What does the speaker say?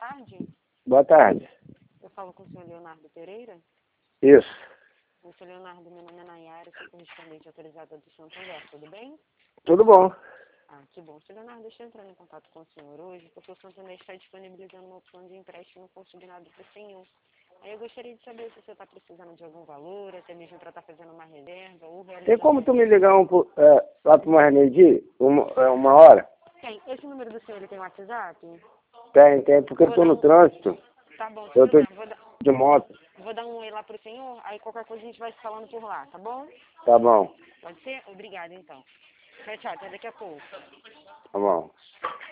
tarde. Boa tarde. Eu falo com o senhor Leonardo Pereira. Isso. O senhor Leonardo, meu nome é Nayara, sou correspondente autorizada do Santander, tudo bem? Tudo bom. Ah, que bom. Senhor Leonardo, deixa eu entrar em contato com o senhor hoje, porque o Santander está disponibilizando uma opção de empréstimo consignado para o senhor. Aí eu gostaria de saber se você está precisando de algum valor, até mesmo para estar fazendo uma reserva ou realizar... Tem como tu me ligar lá para mais meio-dia? Uma hora? Tem. Esse número do senhor, ele tem WhatsApp? Tem, porque eu tô no trânsito. Tá bom, Eu tô vou dar, de moto. vou dar um oi lá pro senhor, aí qualquer coisa a gente vai se falando por lá, tá bom? Tá bom. Pode ser? Obrigada, então. Tchau, tchau, até daqui a pouco. Tá bom.